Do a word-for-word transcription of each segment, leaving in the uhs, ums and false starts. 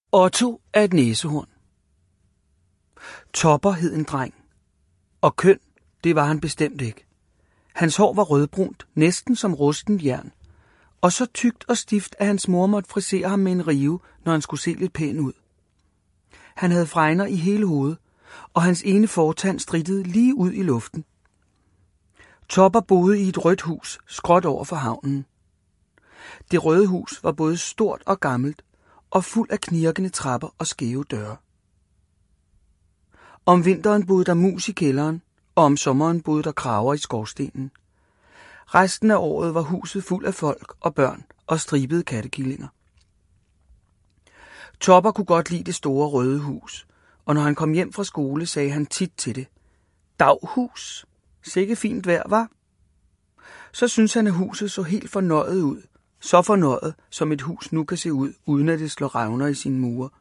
Otto er et næsehorn. Topper hed en dreng, og køn, det var han bestemt ikke. Hans hår var rødbrunt, næsten som rustent jern, og så tykt og stift, at hans mor måtte frisere ham med en rive, når han skulle se lidt pæn ud. Han havde fregner i hele hovedet, og hans ene fortand strittede lige ud i luften. Topper boede i et rødt hus, skråt over for havnen. Det røde hus var både stort og gammelt, og fuld af knirkende trapper og skæve døre. Om vinteren boede der mus i kælderen, og om sommeren boede der krager i skorstenen. Resten af året var huset fuld af folk og børn og stribede kattekillinger. Topper kunne godt lide det store røde hus, og når han kom hjem fra skole, sagde han tit til det: "Daghus, sikke fint vejr, var." Så syntes han, at huset så helt fornøjet ud, så fornøjet, som et hus nu kan se ud, uden at det slår revner i sine mure.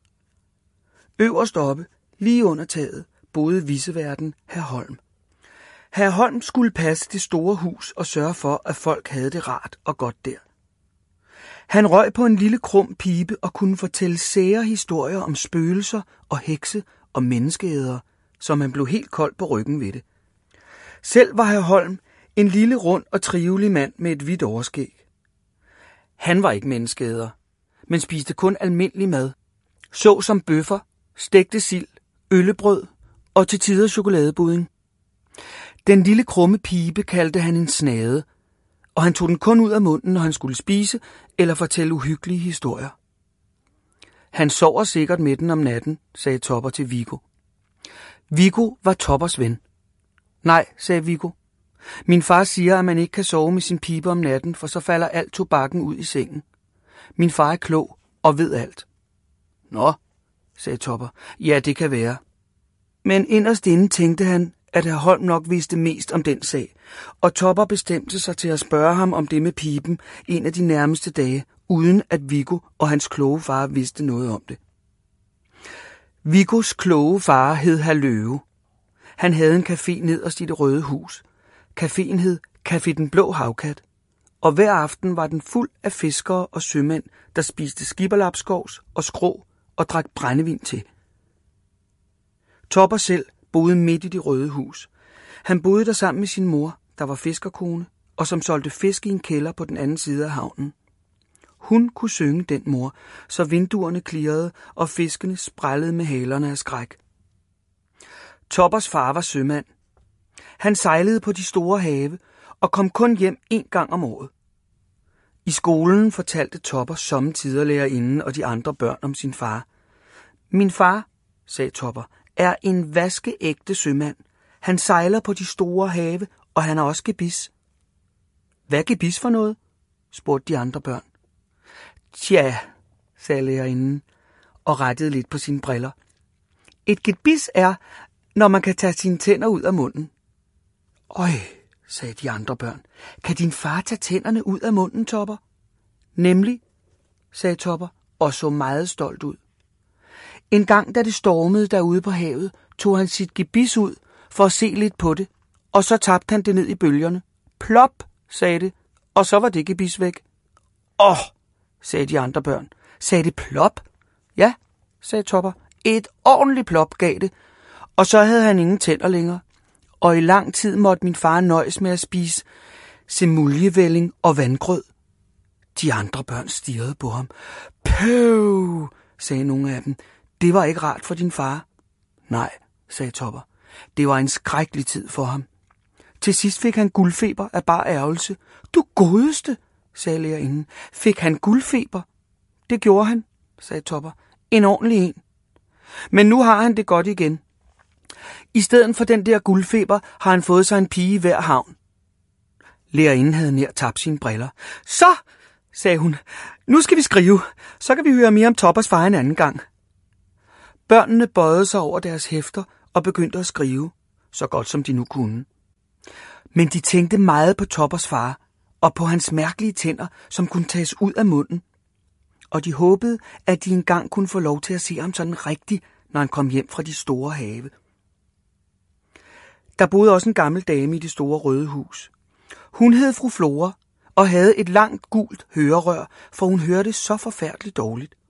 Øverst oppe, lige under taget, boede viceværten hr. Holm. Hr. Holm skulle passe det store hus og sørge for, at folk havde det rart og godt der. Han røg på en lille krum pibe og kunne fortælle sære historier om spøgelser og hekse og menneskeædere, så man blev helt kold på ryggen ved det. Selv var hr. Holm en lille, rund og trivelig mand med et hvidt overskæg. Han var ikke menneskeæder, men spiste kun almindelig mad, så som bøffer, stegte sild, øllebrød og til tider chokoladebudding. Den lille krumme pibe kaldte han en snade, og han tog den kun ud af munden, når han skulle spise eller fortælle uhyggelige historier. Han sover sikkert med den om natten, sagde Topper til Viggo. Viggo var Toppers ven. Nej, sagde Viggo. Min far siger, at man ikke kan sove med sin pibe om natten, for så falder alt tobakken ud i sengen. Min far er klog og ved alt. Nå, sagde Topper. Ja, det kan være. Men inderst inde tænkte han, at hr. Holm nok vidste mest om den sag, og Topper bestemte sig til at spørge ham om det med piben en af de nærmeste dage, uden at Viggo og hans kloge far vidste noget om det. Viggos kloge far hed hr. Løve. Han havde en café nederst i det røde hus. Caféen hed Café Den Blå Havkat, og hver aften var den fuld af fiskere og sømænd, der spiste skipperlapskovs og skrå og drak brændevin til. Topper selv boede midt i det røde hus. Han boede der sammen med sin mor, der var fiskerkone, og som solgte fisk i en kælder på den anden side af havnen. Hun kunne synge, den mor, så vinduerne klirrede, og fiskene sprællede med halerne af skræk. Toppers far var sømand. Han sejlede på de store have og kom kun hjem en gang om året. I skolen fortalte Topper sommetider lærerinden og de andre børn om sin far. Min far, sagde Topper, er en vaskeægte sømand. Han sejler på de store have, og han har også gebis. Hvad er gebis for noget? Spurgte de andre børn. Tja, sagde lærerinden og rettede lidt på sine briller. Et gebis er, når man kan tage sine tænder ud af munden. Øj, sagde de andre børn. Kan din far tage tænderne ud af munden, Topper? Nemlig, sagde Topper og så meget stolt ud. En gang, da det stormede derude på havet, tog han sit gebis ud for at se lidt på det, og så tabte han det ned i bølgerne. Plop, sagde det, og så var det gebis væk. Åh, sagde de andre børn. Sagde det plop? Ja, sagde Topper. Et ordentligt plop gav det, og så havde han ingen tænder længere. Og i lang tid måtte min far nøjes med at spise semuljevælling og vandgrød. De andre børn stirrede på ham. Pøv, sagde nogle af dem. Det var ikke rart for din far. Nej, sagde Topper. Det var en skrækkelig tid for ham. Til sidst fik han guldfeber af bare ærgelse. Du godeste, sagde lærerinden. Fik han guldfeber? Det gjorde han, sagde Topper. En ordentlig en. Men nu har han det godt igen. I stedet for den der guldfeber har han fået sig en pige i hver havn. Lærerinden havde nær tabt sine briller. Så, sagde hun, nu skal vi skrive. Så kan vi høre mere om Toppers far en anden gang. Børnene bøjede sig over deres hæfter og begyndte at skrive, så godt som de nu kunne. Men de tænkte meget på Toppers far og på hans mærkelige tænder, som kunne tages ud af munden. Og de håbede, at de engang kunne få lov til at se ham sådan rigtigt, når han kom hjem fra de store have. Der boede også en gammel dame i det store røde hus. Hun hed fru Flora og havde et langt gult hørerør, for hun hørte så forfærdeligt dårligt.